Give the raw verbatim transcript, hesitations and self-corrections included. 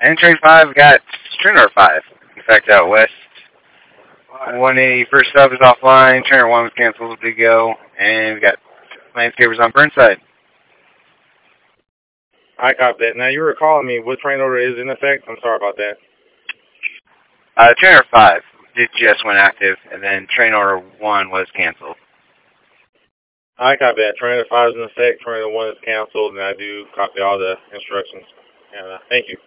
And train five got train number five. In fact, out west. one eighty first sub is offline. Trainer one was canceled. Big go. And we got landscapers on Burnside. I got that. Now, you were calling me. What train order is in effect? I'm sorry about that. Uh, trainer five did just went active, and then train order one was canceled. I copy that. Trainer five is in effect. Trainer one is canceled, and I do copy all the instructions. And uh, thank you.